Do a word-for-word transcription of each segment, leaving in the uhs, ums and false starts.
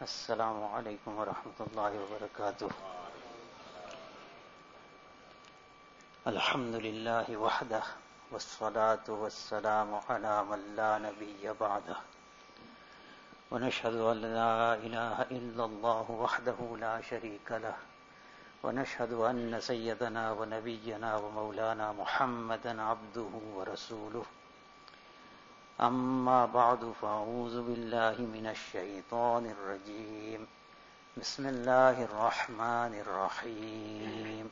السلام عليكم ورحمة الله وبركاته. الحمد لله وحده والصلاة والسلام على من لا نبي بعده ونشهد أن لا إله إلا الله وحده لا شريك له ونشهد أن سيدنا ونبينا ومولانا محمدا عبده ورسوله. أما بعد فأعوذ بالله من الشيطان الرجيم. بسم الله الرحمن الرحيم.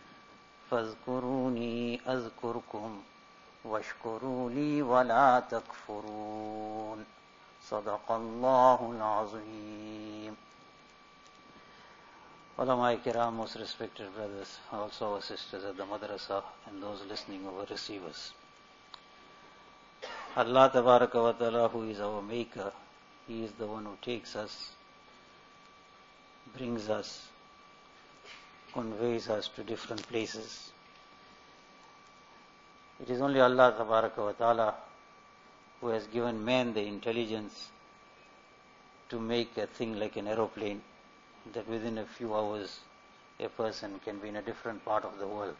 فاذكروني أذكركم واشكروا لي ولا تكفرون. صدق الله العظيم. Ulama Kiram, most respected brothers, also our sisters at the madrasa and those listening over receivers. Allah Tabaraka wa Ta'ala, who is our maker, He is the one who takes us, brings us, conveys us to different places. It is only Allah Tabaraka wa Ta'ala who has given man the intelligence to make a thing like an aeroplane, that within a few hours a person can be in a different part of the world.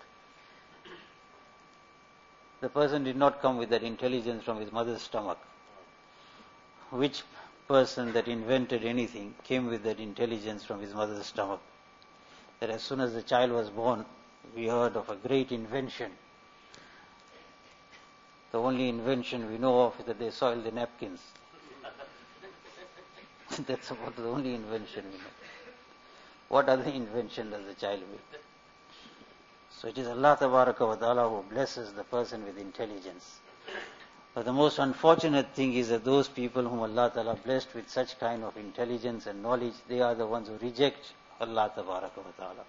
The person did not come with that intelligence from his mother's stomach. Which person that invented anything came with that intelligence from his mother's stomach? That as soon as the child was born, we heard of a great invention. The only invention we know of is that they soiled the napkins. That's about the only invention we know. What other invention does the child make? So it is Allah Tabaraka wa Ta'ala who blesses the person with intelligence. But the most unfortunate thing is that those people whom Allah Ta'ala blessed with such kind of intelligence and knowledge, they are the ones who reject Allah Tabaraka wa Ta'ala.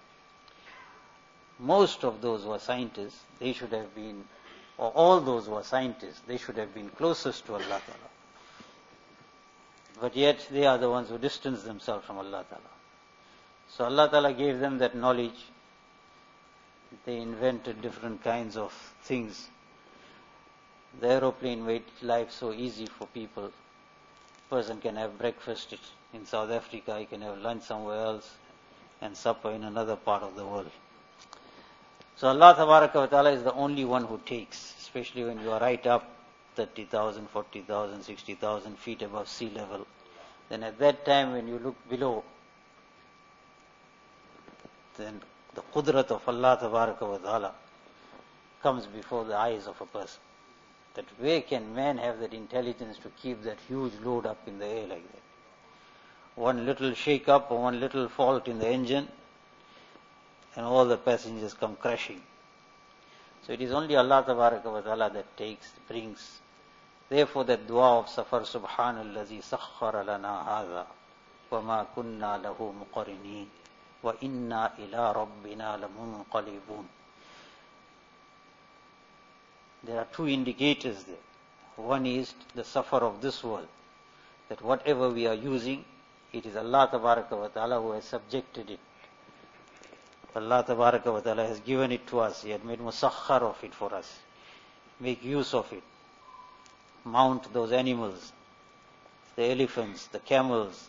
Most of those who are scientists, they should have been, or all those who are scientists, they should have been closest to Allah Ta'ala. But yet they are the ones who distance themselves from Allah Ta'ala. So Allah Ta'ala gave them that knowledge. They invented different kinds of things. The aeroplane made life so easy for people. Person can have breakfast in South Africa, he can have lunch somewhere else, and supper in another part of the world. So Allah Tabaraka wa Ta'ala is the only one who takes, especially when you are right up thirty thousand, forty thousand, sixty thousand feet above sea level. Then at that time when you look below, then the qudrat of Allah Tabaraka wa Ta'ala comes before the eyes of a person. That way can man have that intelligence to keep that huge load up in the air like that? One little shake up or one little fault in the engine and all the passengers come crashing. So it is only Allah Tabaraka wa Ta'ala that takes, brings. Therefore that dua of Safar, Subhanallazi sakhkhara lana hadha wa ma kunna lahu muqarinin wa inna ila rabbina lamunqalibun. There are two indicators there. One is the suffer of this world, that whatever we are using, it is Allah Tabaraka wa Ta'ala who has subjected it. Allah Tabaraka wa Ta'ala has given it to us. He had made musakhar of it for us. Make use of it. Mount those animals, the elephants, the camels,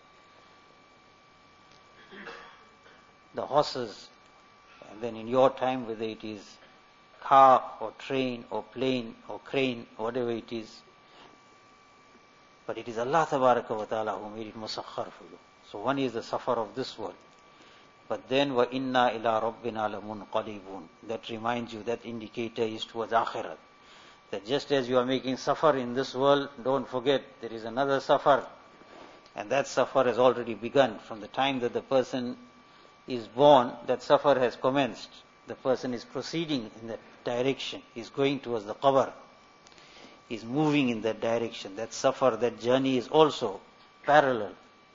the horses, and then in your time, whether it is car or train or plane or crane, whatever it is, but it is Allah Tabaraka wa Ta'ala who made it musakhar for you. So one is the suffer of this world. But then wa inna ila rabbina lamunqalibun. That reminds you, that indicator is towards akhirat. That just as you are making suffer in this world, don't forget there is another suffer. And that suffer has already begun. From the time that the person is born, that suffer has commenced. The person is proceeding in that direction. He is going towards the qabr. He is moving in that direction. That suffer, that journey is also parallel.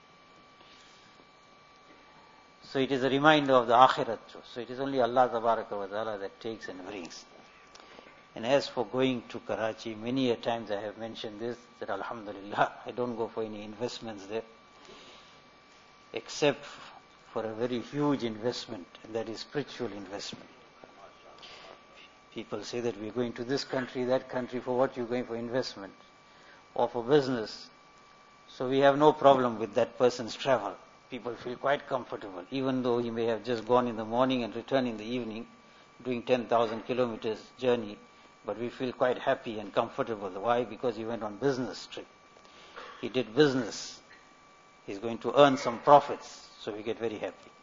So it is a reminder of the akhirat. So it is only Allah Tabaraka wa Ta'ala that takes and brings. And as for going to Karachi, many a times I have mentioned this, that alhamdulillah, I don't go for any investments there, except for a very huge investment, and that is spiritual investment. People say that we're going to this country, that country, for what you're going for investment, or for business. So we have no problem with that person's travel. People feel quite comfortable, even though he may have just gone in the morning and returned in the evening, doing ten thousand kilometers journey, but we feel quite happy and comfortable. Why? Because he went on business trip. He did business. He's going to earn some profits, so we get very happy.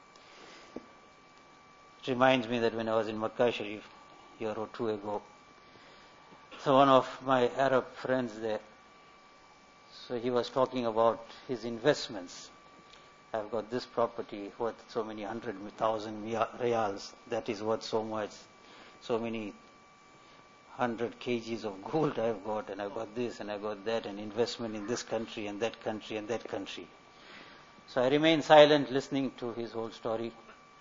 It reminds me that when I was in Makkah Sharif, a year or two ago, so one of my Arab friends there, so he was talking about his investments. I've got this property worth so many hundred thousand riyals, that is worth so much, so many hundred kgs of gold I've got, and I've got this and I've got that, and investment in this country and that country and that country. So I remained silent listening to his whole story.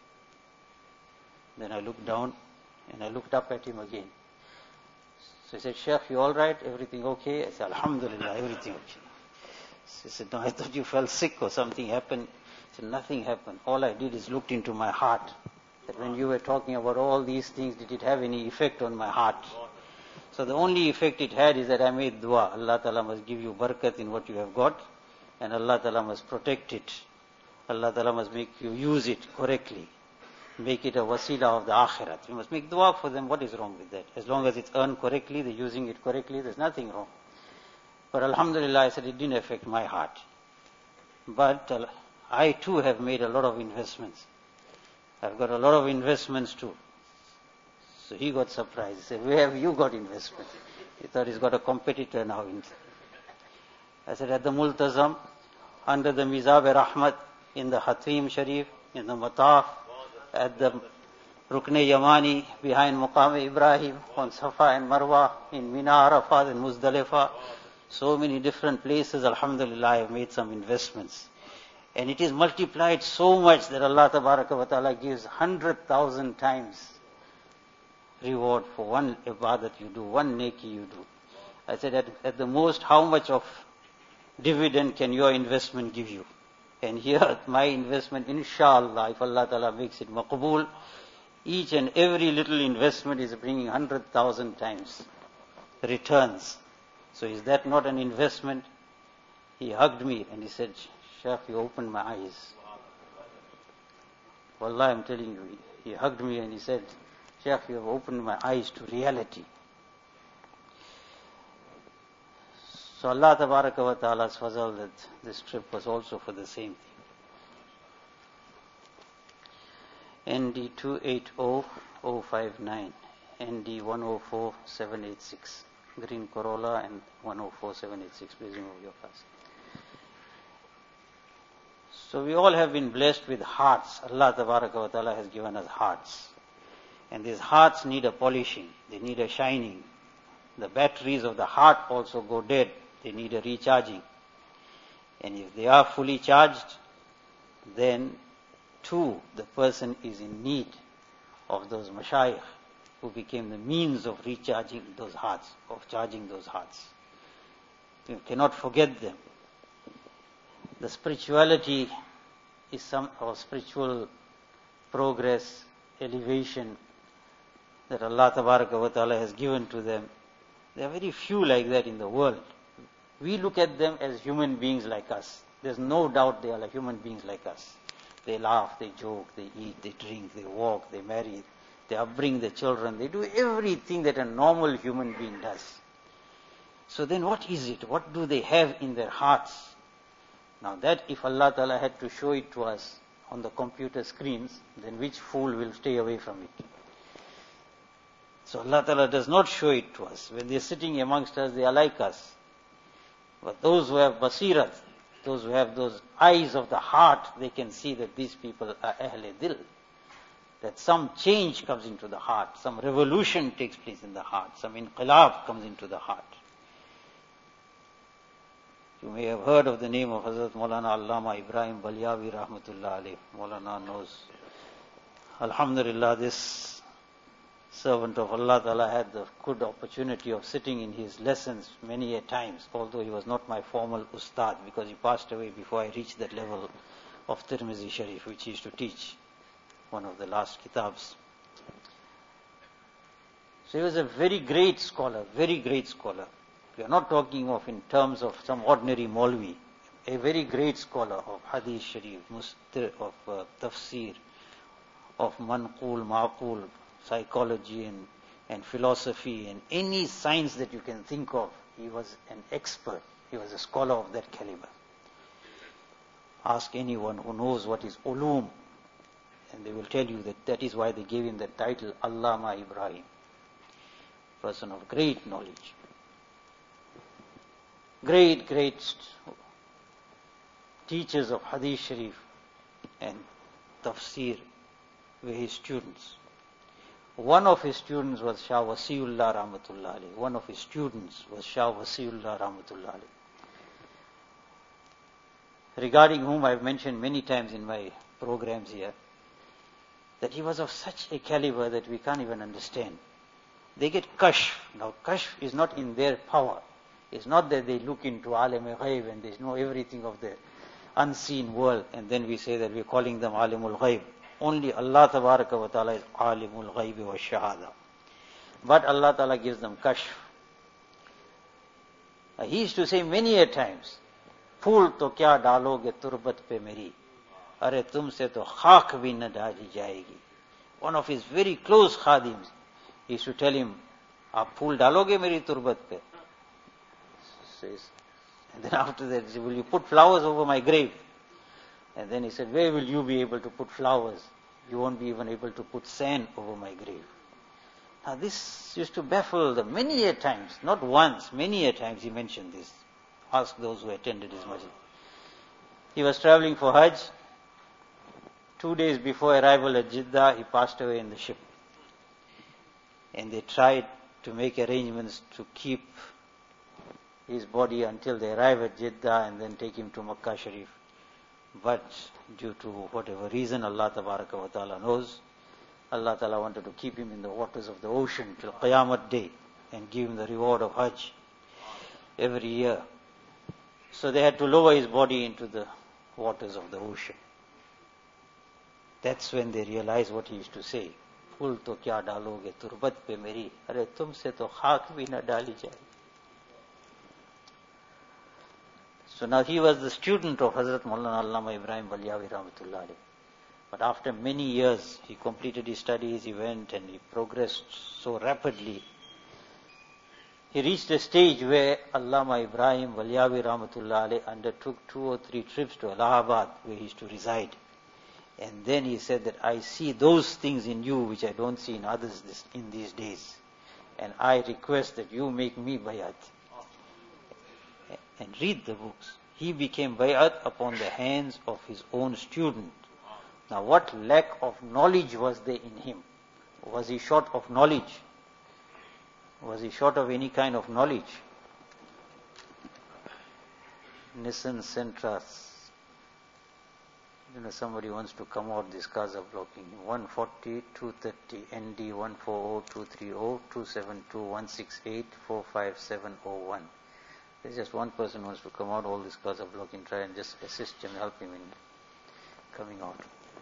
Then I looked down and I looked up at him again. So he said, Sheikh, you all right? Everything okay? I said, Alhamdulillah, everything okay. So he said, no, I thought you fell sick or something happened. I said, nothing happened. All I did is looked into my heart. That when you were talking about all these things, did it have any effect on my heart? So the only effect it had is that I made dua. Allah Ta'ala must give you barakat in what you have got, and Allah Ta'ala must protect it. Allah Ta'ala must make you use it correctly. Make it a wasila of the akhirat. You must make dua for them. What is wrong with that? As long as it's earned correctly, they're using it correctly, there's nothing wrong. But alhamdulillah, I said it didn't affect my heart. But uh, I too have made a lot of investments. I've got a lot of investments too. So he got surprised. He said, where have you got investments? He thought he's got a competitor now. I said, at the Multazam, under the Mizab-e-Rahmat, in the Hatim Sharif, in the Mataf, at the Rukne Yamani, behind Muqam Ibrahim, on Safa and Marwa, in Mina, Arafat and Muzdalifah. So many different places, alhamdulillah, I have made some investments. And it is multiplied so much that Allah Tabaraka wa Ta'ala gives one hundred thousand times reward for one ibadat you do, one neki you do. I said, at, at the most, how much of dividend can your investment give you? And here, my investment, inshallah, if Allah Ta'ala makes it maqbool, each and every little investment is bringing one hundred thousand times returns. So is that not an investment? He hugged me and he said, Shaykh, you opened my eyes. Wallah, I'm telling you, he hugged me and he said, Shaykh, you have opened my eyes to reality. So Allah Tabaraka wa Ta'ala's fazal that this trip was also for the same thing. N D two eight zero zero five nine, N D one zero four seven eight six, Green Corolla and one zero four seven eight six, please remove your pass. So we all have been blessed with hearts. Allah Tabaraka wa Ta'ala has given us hearts. And these hearts need a polishing, they need a shining. The batteries of the heart also go dead. They need a recharging. And if they are fully charged, then too the person is in need of those mashayikh who became the means of recharging those hearts, of charging those hearts. You cannot forget them. The spirituality is some, or spiritual progress, elevation that Allah Tabaraka wa Ta'ala has given to them. There are very few like that in the world. We look at them as human beings like us. There's no doubt they are like human beings like us. They laugh, they joke, they eat, they drink, they walk, they marry, they upbring their children, they do everything that a normal human being does. So then what is it? What do they have in their hearts? Now that if Allah Ta'ala had to show it to us on the computer screens, then which fool will stay away from it? So Allah Ta'ala does not show it to us. When they are sitting amongst us, they are like us. But those who have basirat, those who have those eyes of the heart, they can see that these people are Ahle Dil. That some change comes into the heart, some revolution takes place in the heart, some inqilab comes into the heart. You may have heard of the name of Hazrat Maulana Allama Ibrahim Balyavi Rahmatullah alayh. Maulana knows. Alhamdulillah, this servant of Allah Ta'ala had the good opportunity of sitting in his lessons many a times, although he was not my formal ustad, because he passed away before I reached that level of Tirmizi Sharif, which he used to teach, one of the last kitabs. So he was a very great scholar, very great scholar. We are not talking of in terms of some ordinary Maulvi, a very great scholar of Hadith Sharif, Mustir, of uh, Tafsir, of Manqul, Maqul, psychology and, and philosophy and any science that you can think of. He was an expert. He was a scholar of that caliber. Ask anyone who knows what is ulum, and they will tell you that that is why they gave him the title Allama Ibrahim, person of great knowledge. Great, great teachers of Hadith Sharif and Tafsir were his students. One of his students was Shah Wasiullah Rahmatullah alayhi. One of his students was Shah Wasiullah Rahmatullah alayhi, regarding whom I have mentioned many times in my programs here, that he was of such a caliber that we can't even understand. They get kashf. Now kashf is not in their power. It's not that they look into alim al-ghaib and they know everything of the unseen world, and then we say that we're calling them alimul ghaib. Only Allah tabaraka wa ta'ala is alimul ghaib wa shahada. But Allah ta'ala gives them kashf. He used to say many a times, Phool to kya daloge turbat pe meri, are tumse to khak bhi na dali jayegi. One of his very close khadims, he used to tell him, aap phool daloge meri turbat pe? Says, and then after that, he said, will you put flowers over my grave? And then he said, where will you be able to put flowers? You won't be even able to put sand over my grave. Now this used to baffle them many a times, not once, many a times he mentioned this. Ask those who attended his masjid. He was traveling for Hajj. Two days before arrival at Jeddah, he passed away in the ship. And they tried to make arrangements to keep his body until they arrive at Jeddah and then take him to Makkah Sharif. But due to whatever reason, Allah Tabaraka wa Ta'ala knows, Allah Ta'ala wanted to keep him in the waters of the ocean till Qiyamah Day and give him the reward of Hajj every year. So they had to lower his body into the waters of the ocean. That's when they realized what he used to say. Phul to kya daloge turbat pe meri, are tumse to khak bhi na dali jaye. So now he was the student of Hazrat Maulana Allama Ibrahim Balyavi Rahmatullah alayhi. But after many years, he completed his studies, he went and he progressed so rapidly. He reached a stage where Allama Ibrahim Balyavi Rahmatullah alayhi undertook two or three trips to Allahabad, where he used to reside. And then he said that I see those things in you which I don't see in others this, in these days. And I request that you make me bayat. And read the books. He became bayat upon the hands of his own student. Now what lack of knowledge was there in him? Was he short of knowledge? Was he short of any kind of knowledge? Nissan Sentra. You know, somebody wants to come out, these cars are blocking. one forty, two thirty, N D one four zero, two three zero, two seven two, one six eight, four five seven zero one. There's just one person who wants to come out, all these cars are blocking. Try and just assist him, help him in coming out.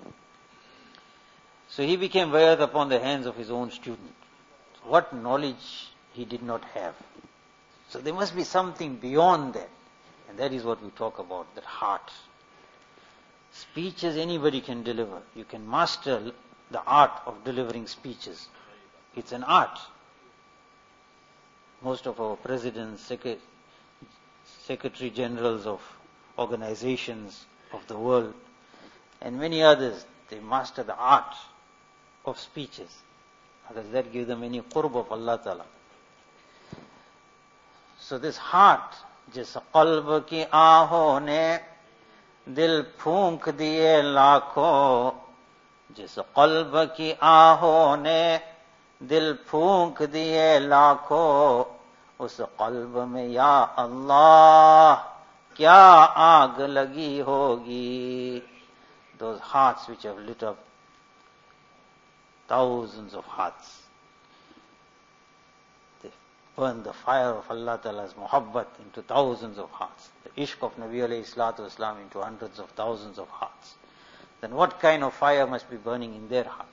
So he became bayat upon the hands of his own student. What knowledge he did not have. So there must be something beyond that. And that is what we talk about, that heart. Speeches anybody can deliver. You can master the art of delivering speeches. It's an art. Most of our presidents, secretary, secretary generals of organizations of the world, and many others, they master the art of speeches. How does that give them any qurb of Allah Ta'ala? So this heart, jis qalb ki aahon ne dil phoonk diye laakho, jis qalb ki aahon ne dil phoonk diye laakho, us qalb mein ya Allah kya aag lagi hogi. Those hearts which have lit up thousands of hearts. They burn the fire of Allah Ta'ala's muhabbat into thousands of hearts. The ishq of Nabi alayhi salatu wasalam into hundreds of thousands of hearts. Then what kind of fire must be burning in their hearts?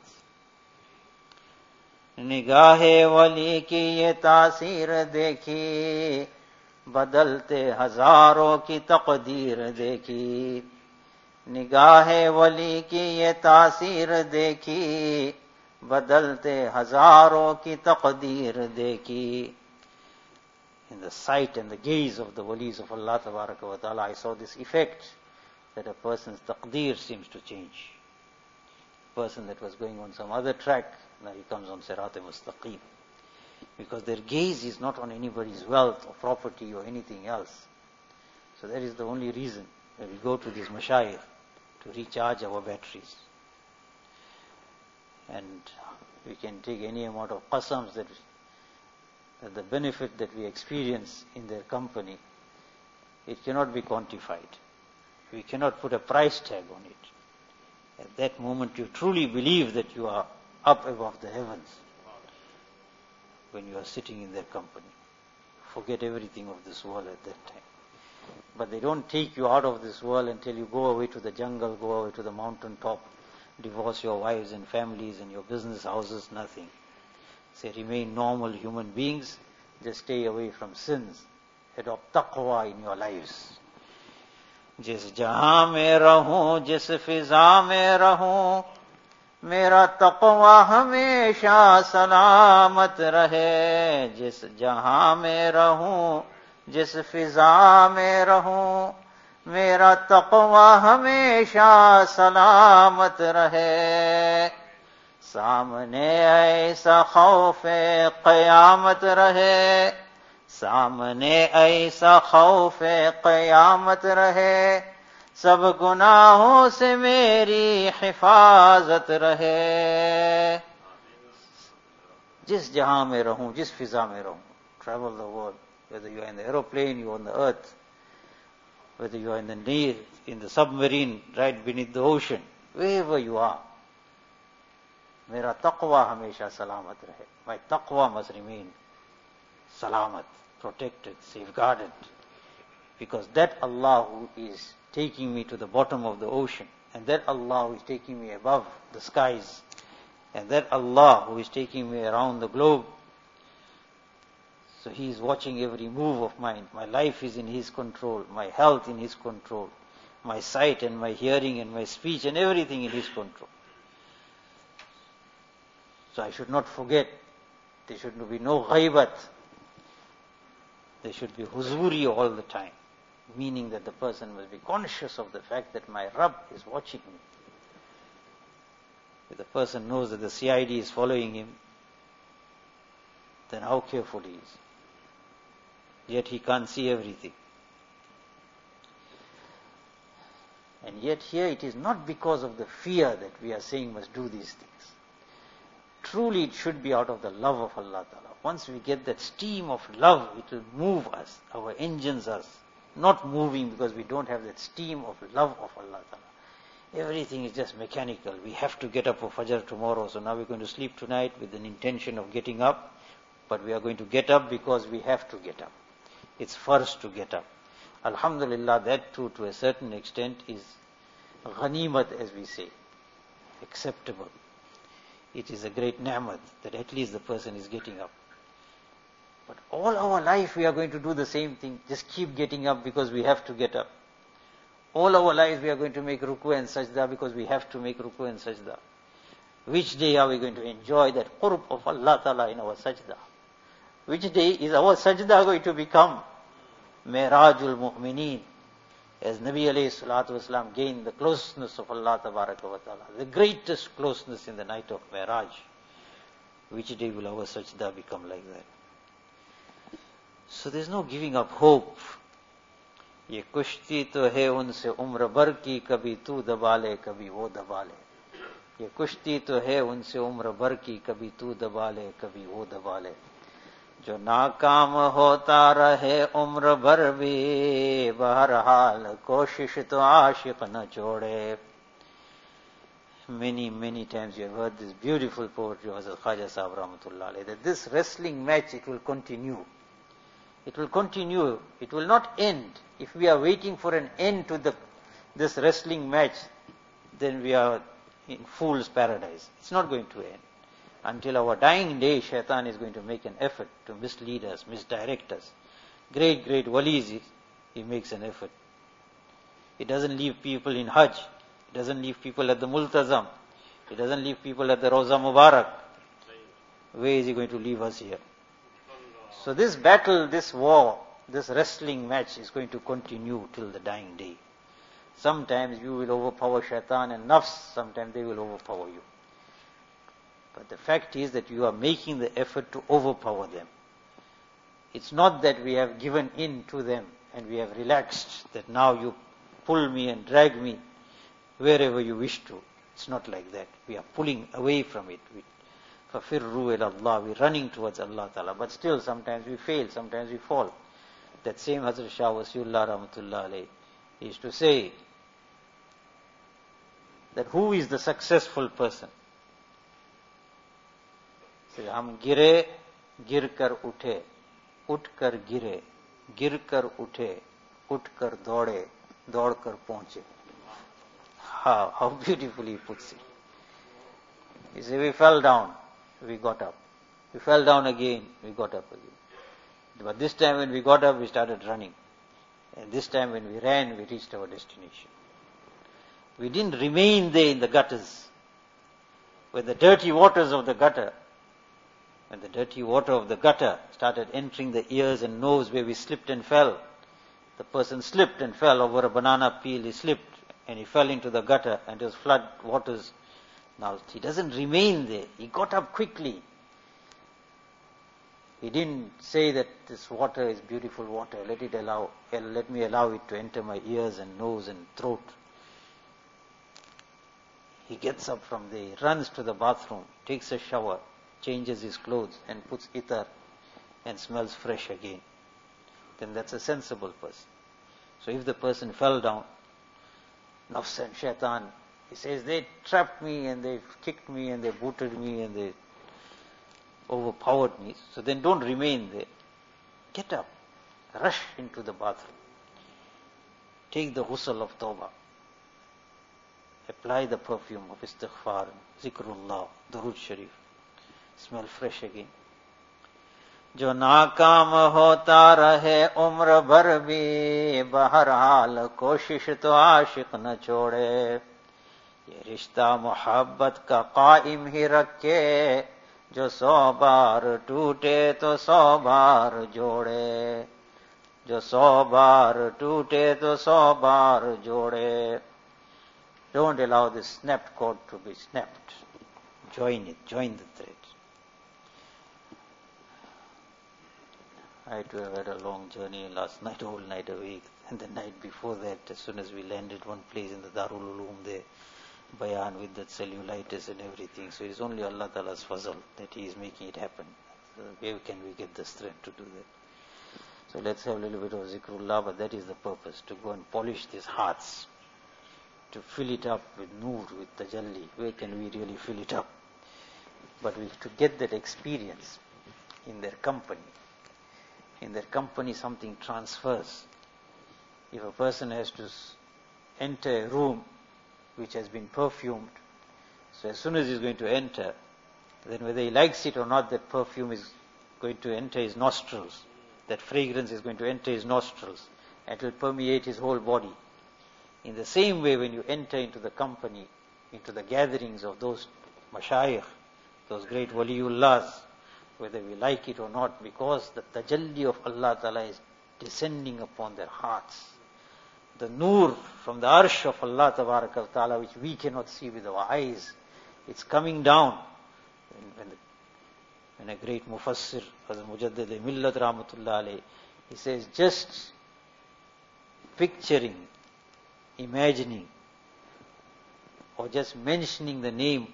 Nigahe wali ki ye taasir dekhi, बदलते हजारों की तकदीर देखी, निगाहे वली की ये तासीर देखी, बदलते हजारों की तकदीर देखी. In the sight and the gaze of the walis of Allah Tabaraka wa Ta'ala, I saw this effect that a person's taqdeer seems to change. A person that was going on some other track, now he comes on Sirat Mustaqim. Because their gaze is not on anybody's wealth or property or anything else. So that is the only reason that we go to these mashayikh, to recharge our batteries. And we can take any amount of qasams that, that the benefit that we experience in their company, it cannot be quantified. We cannot put a price tag on it. At that moment you truly believe that you are up above the heavens when you are sitting in their company. Forget everything of this world at that time. But they don't take you out of this world until you go away to the jungle, go away to the mountain top, divorce your wives and families and your business houses, nothing. Say, remain normal human beings, just stay away from sins. Adopt taqwa in your lives. जिस जहां में रहूं, जिस फिजा में रहूं, मेरा तक़वा हमेशा सलामत रहे. जिस जहां में रहूं, जिस फिजा में रहूं, मेरा तक़वा हमेशा सलामत रहे. सामने ऐसा खौफे क़यामत रहे, सामने ऐसा खौफे क़यामत रहे, सब गुनाहों से मेरी हिफाजत रहे. जिस जहां में रहूं, जिस फिजा में रहूं, travel the world, whether you are in the aeroplane, you are on the earth, whether you are in the Nile, in the submarine, right beneath the ocean, wherever you are, मेरा तक़वा हमेशा सलामत रहे. My taqwa must remain salamat, protected, safeguarded, because that Allah who is taking me to the bottom of the ocean, and that Allah who is taking me above the skies, and that Allah who is taking me around the globe, so He is watching every move of mine. My life is in His control, my health in His control, my sight and my hearing and my speech and everything in His control. So I should not forget, there should be no ghaibat, there should be huzuri all the time. Meaning that the person must be conscious of the fact that my Rabb is watching me. If the person knows that the C I D is following him, then how careful he is. Yet he can't see everything. And yet here it is not because of the fear that we are saying must do these things. Truly it should be out of the love of Allah Ta'ala. Once we get that steam of love, it will move us. Our engines are not moving because we don't have that steam of love of Allah Ta'ala. Everything is just mechanical. We have to get up for Fajr tomorrow, so now we're going to sleep tonight with an intention of getting up, but we are going to get up because we have to get up. It's first to get up. Alhamdulillah, that too to a certain extent is ghanimat, as we say, acceptable. It is a great ni'mat that at least the person is getting up. But all our life we are going to do the same thing. Just keep getting up because we have to get up. All our lives we are going to make ruku and sajda because we have to make ruku and sajda. Which day are we going to enjoy that qurb of Allah Ta'ala in our sajda? Which day is our sajda going to become Mi'rajul Mu'mineen? As Nabi alayhi salatu wasalam gained the closeness of Allah Tabaraka wa Ta'ala, the greatest closeness in the night of Mi'raj. Which day will our sajda become like that? So there's no giving up hope. ये कुश्ती तो है उनसे उम्र भर की, कभी तू दबा ले कभी वो दबा ले. ये कुश्ती तो है उनसे उम्र भर की, कभी तू दबा ले कभी वो दबा ले. जो नाकाम होता रहे उम्र भर भी, बहरहाल कोशिश तो आशिक न छोड़े. Many, many times you have heard this beautiful poetry of Hazrat Khaja Sahib Rahmatullah alayhi, that this wrestling match, it will continue. It will continue. It will not end. If we are waiting for an end to the this wrestling match, then we are in fool's paradise. It's not going to end. Until our dying day, Shaitan is going to make an effort to mislead us, misdirect us. great, great walis, he makes an effort. He doesn't leave people in Hajj. He doesn't leave people at the Multazam. He doesn't leave people at the Rawza Mubarak. Where is he going to leave us here? So this battle, this war, this wrestling match is going to continue till the dying day. Sometimes you will overpower shaitan and nafs, sometimes they will overpower you. But the fact is that you are making the effort to overpower them. It's not that we have given in to them and we have relaxed, that now you pull me and drag me wherever you wish to. It's not like that. We are pulling away from it. We, فَفِرُّوا إِلَى اللَّهِ, we're running towards Allah Ta'ala. But still, sometimes we fail, sometimes we fall. That same Hazrat Shah Wasiullah Rahmatullah Alayhi used to say that who is the successful person? Say, hum gire, gir kar uthe, ut kar gire, gir kar uthe, ut kar dode, dod kar pahunche. How, how beautifully he puts it. He said, we fell down, we got up. We fell down again, we got up again. But this time when we got up, we started running. And this time when we ran, we reached our destination. We didn't remain there in the gutters. When the dirty waters of the gutter, when the dirty water of the gutter started entering the ears and nose where we slipped and fell, the person slipped and fell over a banana peel, he slipped and he fell into the gutter and it was flood waters. Now he doesn't remain there. He got up quickly. He didn't say that this water is beautiful water, let it allow, let me allow it to enter my ears and nose and throat. He gets up from there, he runs to the bathroom, takes a shower, changes his clothes and puts itar and smells fresh again. Then that's a sensible person. So if the person fell down, nafs and shaitan, he says, they trapped me and they kicked me and they booted me and they overpowered me. So then don't remain there. Get up. Rush into the bathroom. Take the ghusl of tawbah. Apply the perfume of istighfar, zikrullah, Durood Sharif. Smell fresh again. जो नाकाम होता रहे उम्र भर भी बहरहाल कोशिश तो आशिक न छोड़े ये रिश्ता मोहब्बत का कायम ही रखे जो सौ बार टूटे तो सौ बार जोड़े जो सौ बार टूटे तो सौ बार जोड़े. Don't allow this snapped cord to be snapped. Join it, join the thread. I too have had a long journey last night, whole night awake, and the night before that, as soon as we landed one place in the Darul Uloom there, bayan with that cellulitis and everything. So it's only Allah Ta'ala's fazal that He is making it happen. So where can we get the strength to do that? So let's have a little bit of zikrullah, but that is the purpose, to go and polish these hearts, to fill it up with noor, with tajalli. Where can we really fill it up? But we to get that experience in their company. In their company something transfers. If a person has to enter a room which has been perfumed, so as soon as he's going to enter, then whether he likes it or not, that perfume is going to enter his nostrils. That fragrance is going to enter his nostrils and it will permeate his whole body. In the same way, when you enter into the company, into the gatherings of those mashayikh, those great waliullahs, whether we like it or not, because the tajalli of Allah Ta'ala is descending upon their hearts. The noor from the arsh of Allah Ta'ala, which we cannot see with our eyes, it's coming down. When, when, the, when a great mufassir, Hazrat Mujaddid Millat Rahmatullah Alayhi, he says, just picturing, imagining, or just mentioning the name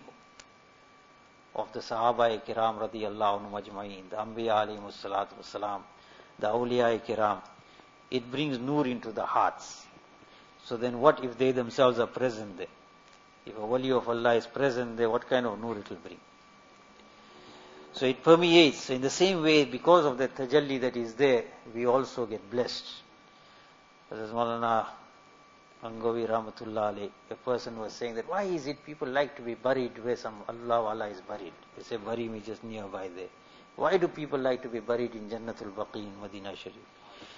of the Sahaba Kiram radiyallahu anhum ajma'in, the Anbiya alayhimus salatu wassalam, the Awliya Kiram, it brings noor into the hearts. So then what if they themselves are present there? If a wali of Allah is present there, what kind of noor it will bring? So it permeates. So in the same way, because of the tajalli that is there, we also get blessed. As Maulana Angovi Rahmatullah alayhi, a person was saying that why is it people like to be buried where some Allah Wala is buried? They say bury me just nearby there. Why do people like to be buried in Jannatul Baqi in Madinah Sharif?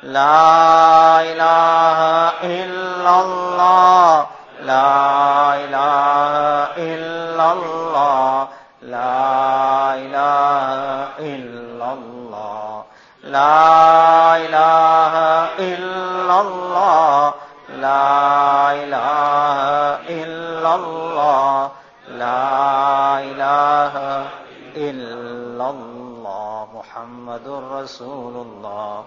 La ilaha illallah, La ilaha illallah, La ilaha illallah, La ilaha illallah, La ilaha illallah, La ilaha illallah, Muhammadur Rasulullah.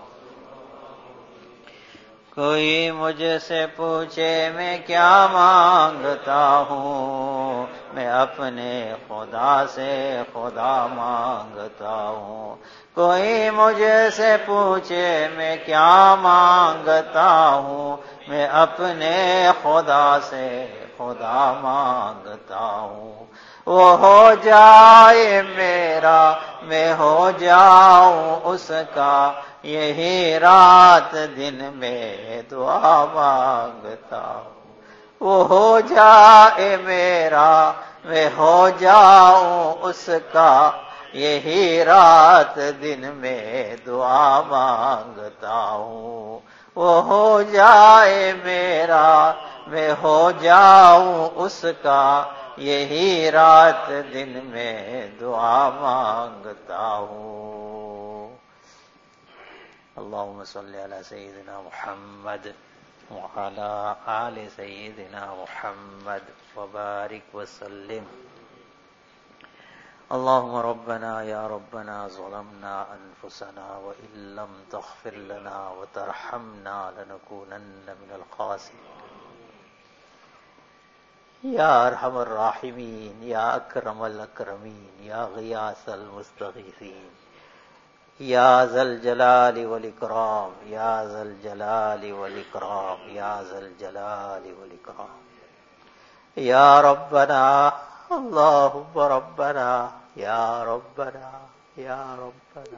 कोई मुझसे पूछे मैं क्या मांगता हूँ, मैं अपने खुदा से खुदा मांगता हूँ। कोई मुझसे पूछे मैं क्या मांगता हूँ, मैं अपने खुदा से खुदा मांगता हूँ। वो हो जाए मेरा, मैं हो जाऊं उसका, यही रात दिन में दुआ मांगता हूँ। वो हो जाए मेरा, मैं हो जाऊं उसका, यही रात दिन में दुआ मांगता हूँ। वो हो जाए मेरा, मैं हो जाऊं उसका, यही रात दिन में दुआ मांगता हूँ। अल्लाहुम्मा सल्ली अला सय्यिदिना मुहम्मद व अला आलि सय्यिदिना मुहम्मद व बारिक व सल्लिम। अल्लाहुम्मा रब्बना या रब्बना ज़लमना अनफुसना व इल्लम तग़फिर लना व तरहमना लनकूनन्न मिनल ख़ासिरीन। या अरहमर राहिमीन, या अकरमल अकरमीन, या गियासल मुस्तगीसीन, या ज़ल जलाली वल इकराम, या ज़ल जलाली वल इकराम, या ज़ल जलाली वल इकराम। या रब्बना, अल्लाहुम्मा रब्बना, या रब्बना, या रब्बना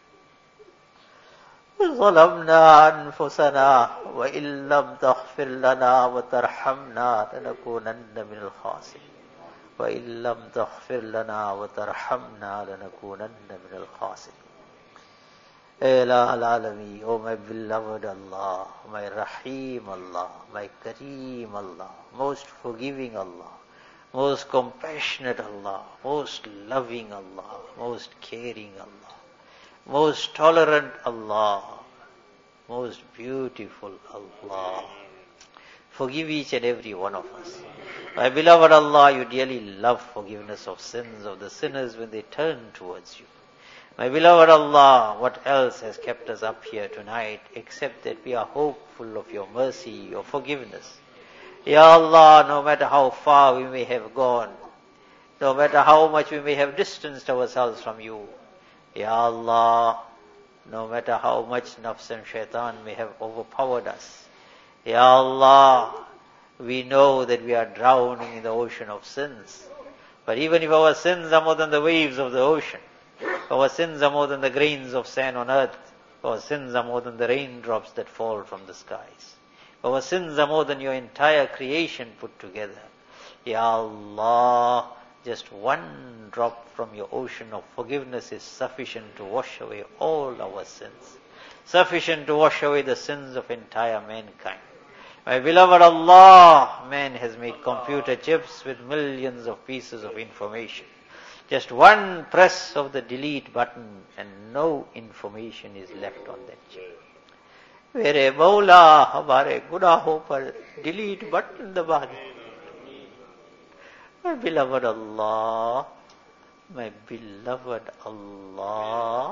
ज़लमना अनफुसना व इल्लम तग़फिर लना व तरहमना लनकूनन्न मिनल ख़ासिरीन व इल्लम तग़फिर लना व तरहमना लनकूनन्न मिनल ख़ासिरीन। ए इलाहल आलमीन, O my beloved Allah, my Rahim Allah, my Kareem Allah, most forgiving Allah, most compassionate Allah, most loving Allah, most caring Allah, most tolerant Allah, most beautiful Allah. Forgive each and every one of us. My beloved Allah, you dearly love forgiveness of sins of the sinners when they turn towards you. My beloved Allah, what else has kept us up here tonight except that we are hopeful of your mercy, your forgiveness. Ya Allah, no matter how far we may have gone, no matter how much we may have distanced ourselves from you, Ya Allah, no matter how much nafs and shaitan may have overpowered us, Ya Allah, we know that we are drowning in the ocean of sins. But even if our sins are more than the waves of the ocean, our sins are more than the grains of sand on earth, our sins are more than the raindrops that fall from the skies, our sins are more than your entire creation put together. Ya Allah, just one drop from your ocean of forgiveness is sufficient to wash away all our sins, sufficient to wash away the sins of entire mankind. My beloved Allah, man has made computer chips with millions of pieces of information. Just one press of the delete button and no information is left on that chip. मेरे मौला हमारे गुनाहों पर delete button दबा दे. My beloved Allah, my beloved Allah,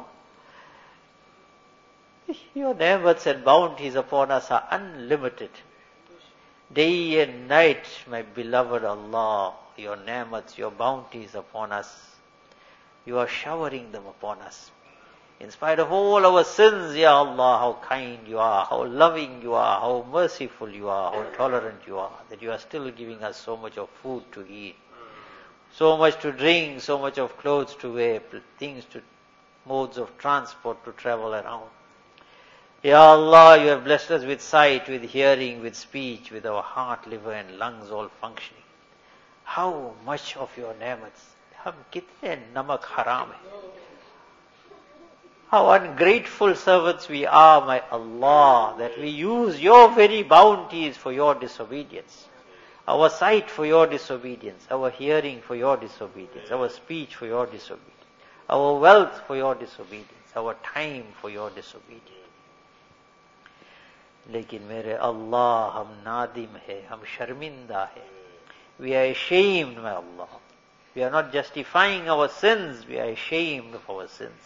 your ni'mats and bounties upon us are unlimited. Day and night, my beloved Allah, your ni'mats, your bounties upon us, you are showering them upon us. In spite of all our sins, Ya Allah, how kind you are, how loving you are, how merciful you are, how tolerant you are, that you are still giving us so much of food to eat, so much to drink, so much of clothes to wear, things to, modes of transport to travel around. Ya Allah, you have blessed us with sight, with hearing, with speech, with our heart, liver and lungs all functioning. How much of your ni'mats, hum kitne namak haram hai. How ungrateful servants we are, my Allah, that we use your very bounties for your disobedience. Our sight for your disobedience, our hearing for your disobedience, our speech for your disobedience, our wealth for your disobedience, our time for your disobedience. लेकिन मेरे अल्लाह हम नादिम है, हम शर्मिंदा है. We are ashamed, my Allah. We are not justifying our sins, we are ashamed of our sins.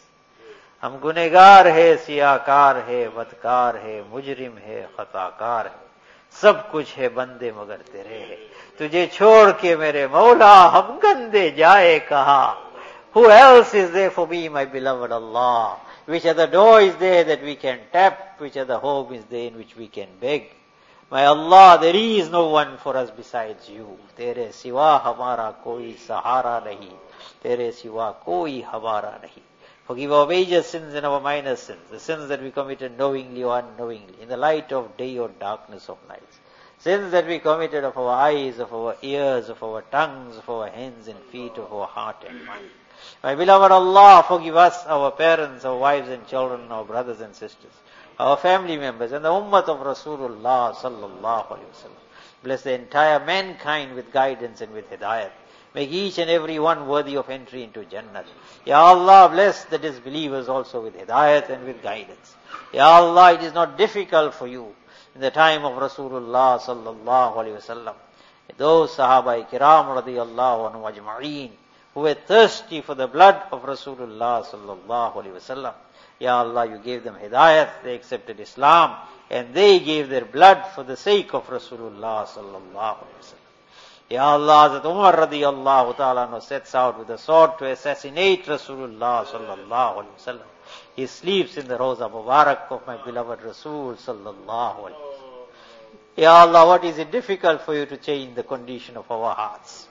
हम गुनहगार है, सियाकार है, बदकार है, मुजरिम है, खताकार है. सब कुछ है बंदे मगर तेरे है. तुझे छोड़ के मेरे मौला हम गंदे जाए कहा. Who else is there for me, my beloved Allah? Which other door is there that we can tap? Which other home is there in which we can beg? My Allah, there is no one for us besides you. Tere siwa hamara koi sahara nahi. Tere siwa koi hamara nahi. Forgive our major sins and our minor sins, the sins that we committed knowingly or unknowingly, in the light of day or darkness of night. Sins that we committed of our eyes, of our ears, of our tongues, of our hands and feet, of our heart and mind. My beloved Allah, forgive us, our parents, our wives and children, our brothers and sisters, our family members, and the ummah of Rasulullah sallallahu alaihi wasallam. Bless the entire mankind with guidance and with hidayat. Make each and every one worthy of entry into Jannah. Ya Allah, bless the disbelievers also with hidayat and with guidance. Ya Allah, it is not difficult for you in the time of Rasulullah sallallahu alaihi wasallam. Those Sahaba Kiram radiyallahu anhu ajma'een who were thirsty for the blood of Rasulullah sallallahu alaihi wasallam. Ya Allah, you gave them hidayat, they accepted Islam, and they gave their blood for the sake of Rasulullah sallallahu alaihi wasallam. Ya Allah, Hazrat Umar radiyallahu ta'ala sets out with a sword to assassinate Rasulullah sallallahu alaihi wasallam. He sleeps in the Roza Mubarak of my beloved Rasul sallallahu alaihi wasallam. Ya Allah, what is it difficult for you to change the condition of our hearts?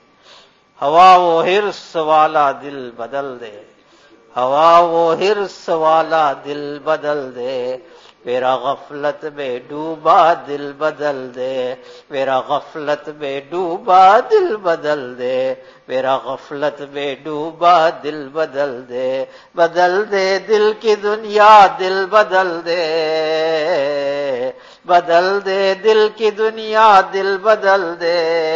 हवा वो हिर्स वाला दिल बदल दे, हवा वो हिर्स वाला दिल बदल दे, मेरा गफलत में डूबा दिल बदल दे, मेरा गफलत में डूबा दिल बदल दे, मेरा गफलत में डूबा दिल बदल दे, बदल दे दिल की दुनिया दिल बदल दे, बदल दे दिल की दुनिया दिल बदल दे,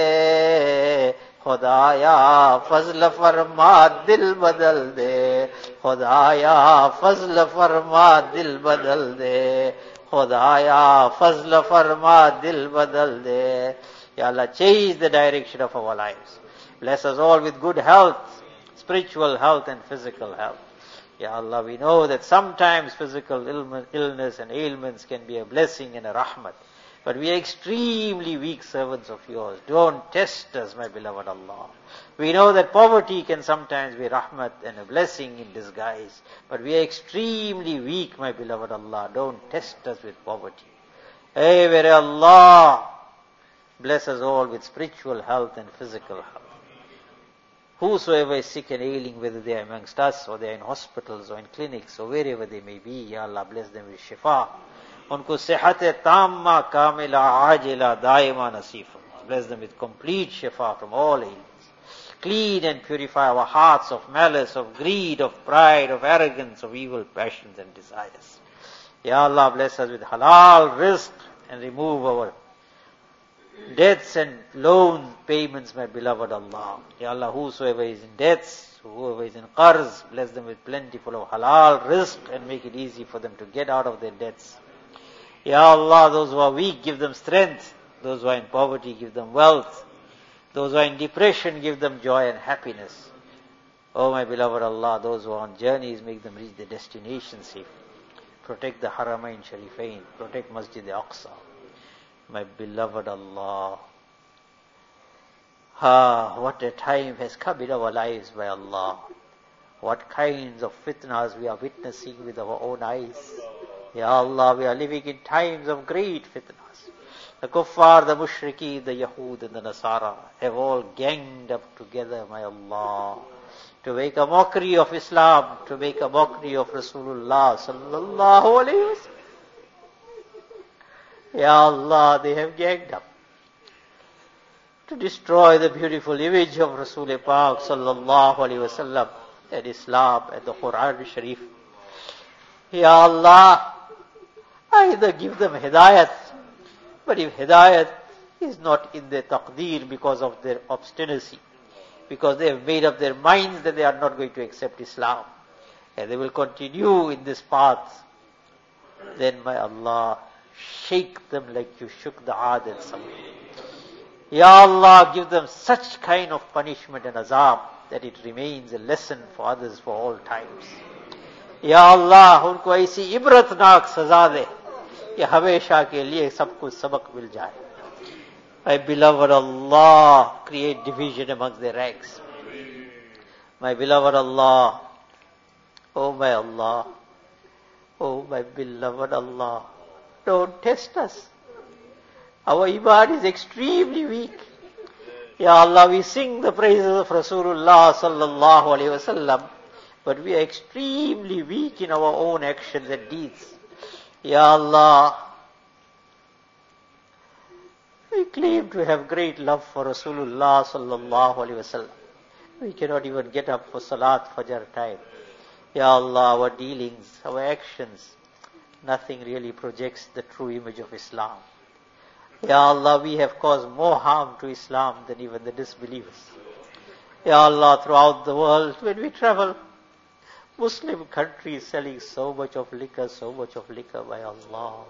खुदाया फजल फरमा दिल बदल दे, खुदाया फजल फरमा दिल बदल दे, खुदाया फजल फरमा दिल बदल दे. Ya Allah, change the direction of our lives. Bless us all with good health, spiritual health and physical health. Ya Allah, we know that sometimes physical illness and ailments can be a blessing and a rahmat. But we are extremely weak servants of yours. Don't test us, my beloved Allah. We know that poverty can sometimes be rahmat and a blessing in disguise. But we are extremely weak, my beloved Allah. Don't test us with poverty. Hey, mere Allah, bless us all with spiritual health and physical health. Whosoever is sick and ailing, whether they are amongst us or they are in hospitals or in clinics or wherever they may be, Ya Allah, bless them with shifa. उनको सेहत ताम्मा कामिला आजिला दायमा नसीब फरमा. Bless them with complete shifa from all ailments. Clean and purify our hearts of malice, of greed, of pride, of arrogance, of evil passions and desires. Ya Allah, bless us with halal rizq and remove our debts and loan payments, my beloved Allah. Ya Allah, whosoever is in debts, whoever is in qarz, bless them with plentiful of halal rizq and make it easy for them to get out of their debts. Ya Allah, those who are weak, give them strength. Those who are in poverty, give them wealth. Those who are in depression, give them joy and happiness. Oh, my beloved Allah, those who are on journeys, make them reach their destination safely. Protect the Haramain Sharifain. Protect Masjid Aqsa. My beloved Allah. Ah, what a time has come in our lives by Allah. What kinds of fitnas we are witnessing with our own eyes. Ya Allah, we are living in times of great fitnas. The kuffar, the mushriki, the Yahud and the Nasara have all ganged up together, my Allah, to make a mockery of Islam, to make a mockery of Rasulullah sallallahu alayhi wasallam. Ya Allah, they have ganged up to destroy the beautiful image of Rasul Pak sallallahu alayhi wasallam and Islam and the Quran Sharif. Ya Allah, either give them hidayat, but if hidayat is not in their taqdeer because of their obstinacy, because they have made up their minds that they are not going to accept Islam, and they will continue in this path, then my Allah, shake them like you shook the Aad and Samud. Ya Allah, give them such kind of punishment and azab that it remains a lesson for others for all times. Ya Allah, उनको ऐसी इबरतनाक सजा दे कि हमेशा के लिए सबको सबक मिल जाए. My beloved Allah, create division amongst their ranks. My beloved Allah, oh my Allah, oh my beloved Allah, don't test us. Our iman is extremely weak. Ya Allah, we sing the praises of Rasulullah sallallahu alayhi wa sallam, but we are extremely weak in our own actions and deeds. Ya Allah, we claim to have great love for Rasulullah sallallahu alayhi wa sallam. We cannot even get up for Salat Fajr time. Ya Allah, our dealings, our actions, nothing really projects the true image of Islam. Ya Allah, we have caused more harm to Islam than even the disbelievers. Ya Allah, throughout the world, when we travel, Muslim countries selling so much of liquor, so much of liquor, by Allah.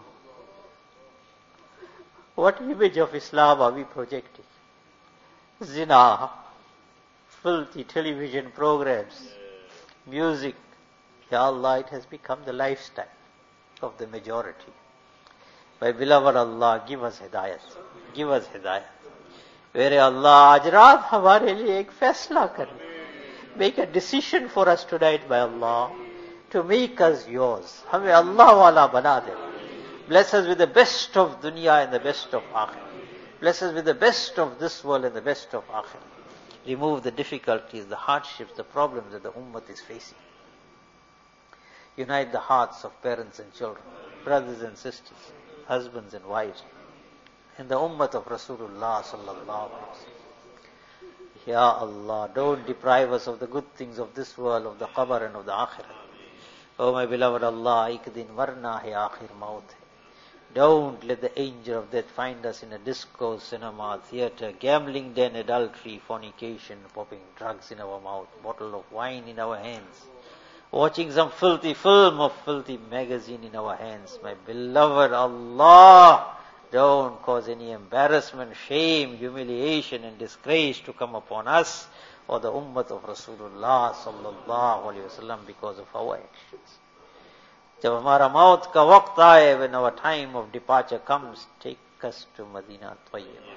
What image of Islam are we projecting? Zina, filthy television programs, music. Ya Allah, it has become the lifestyle of the majority. My beloved Allah, give us hidayat. Give us hidayat. Where Allah, aaj raat hamare liye ek faisla kar. Make a decision for us tonight, by Allah, to make us yours. Hame Allah wala bana de. Bless us with the best of dunya and the best of akhir. Bless us with the best of this world and the best of akhir. Remove the difficulties, the hardships, the problems that the ummah is facing. Unite the hearts of parents and children, brothers and sisters, husbands and wives, and the ummah of Rasulullah sallallahu alaihi wasallam. Ya Allah, don't deprive us of the good things of this world, of the qabr and of the akhirah. Oh my beloved Allah, ek din marna hai, akhir maut hai. Don't let the angel of death find us in a disco, cinema, theater, gambling den, adultery, fornication, popping drugs in our mouth, bottle of wine in our hands, watching some filthy film or filthy magazine in our hands. My beloved Allah, don't cause any embarrassment, shame, humiliation and disgrace to come upon us or the ummah of Rasulullah sallallahu alaihi wasallam because of our actions. जब हमारा मौत का वक्त आए, when our time of departure comes, take us to Medina Tayyibah.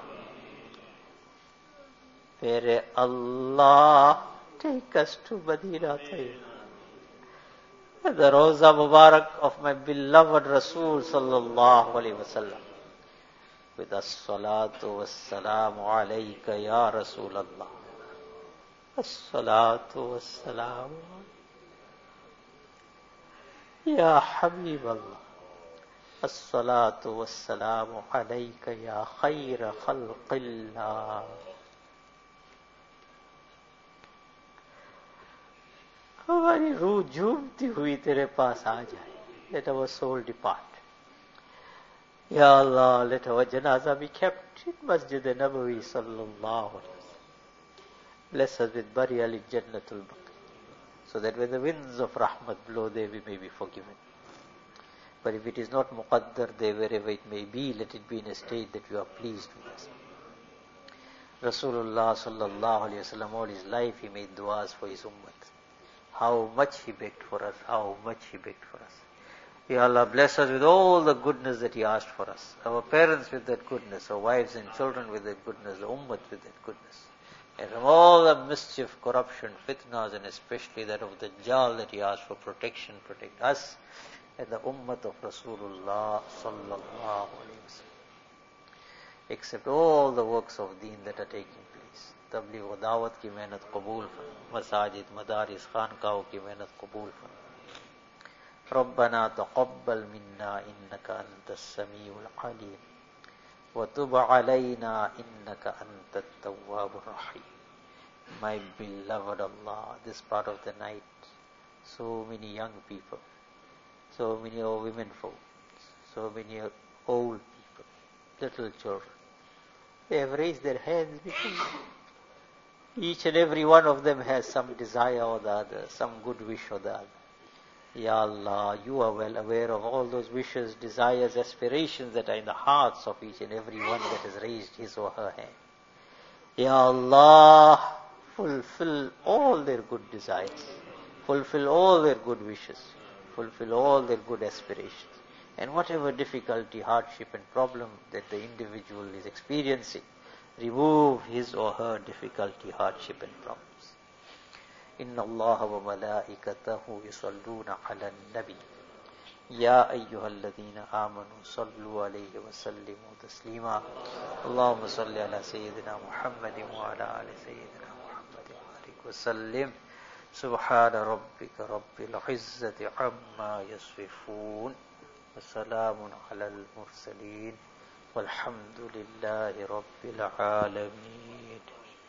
Pere Allah, take us to Medina Tayyibah. The Roza Mubarak of my beloved Rasul sallallahu alaihi wasallam. With as-salatu was-salamu alayka ya Rasulallah. As-salatu was-salamu ya Habib Allah. As-salatu was-salamu alayka ya khayra khalqillah. हमारी रूह झूमती हुई तेरे पास आ जाए. Let our soul depart. Ya Allah, let our janaza be kept in Masjid Nabawi sallallahu alaihi wasallam. Bless us with burial in Jannatul Baqi, so that when the winds of rahmat blow there, we may be forgiven. But if it is not muqaddar there, wherever it may be, let it be in a state that you are pleased with us. Rasulullah sallallahu alaihi wasallam, all his life he made du'as for his ummah. How much he begged for us, how much he begged for us. Ya Allah, bless us with all the goodness that he asked for us. Our parents with that goodness, our wives and children with that goodness, the ummah with that goodness. And from all the mischief, corruption, fitnas, and especially that of the Dajjal that he asked for protection, protect us and the ummah of Rasulullah sallallahu alaihi wasallam. Accept all the works of deen that are taking place. तबलीग व दावत की मेहनत कबूल फरमा, मसाजिद मदारिस खानकाहों की मेहनत कबूल फरमा. रब्बना तक़ब्बल मिन्ना इन्नका अंतस समीउल अलीम व तुब अलैना इन्नका अंतत तव्वाबुर रहीम. My beloved Allah, this part of the night, so many young people, so many women folk, so many old people, little children. They have raised their hands before you. Each and every one of them has some desire or the other, some good wish or the other. Ya Allah, you are well aware of all those wishes, desires, aspirations that are in the hearts of each and every one that has raised his or her hand. Ya Allah, fulfill all their good desires, fulfill all their good wishes, fulfill all their good aspirations. And whatever difficulty, hardship and problem that the individual is experiencing, remove his or her difficulty, hardship and problems. Inna Allah wa malaikatahu yusalluna ala nabi. Ya ayyuhalladhina amanu sallu alayhi wa sallimu taslima. Allahumma salli ala Sayyidina Muhammadin wa ala ali Sayyidina Muhammadin wa alihi wa sallim. Subhana rabbika rabbil izzati amma yasifun. وسلام على المرسلين والحمد لله رب العالمين.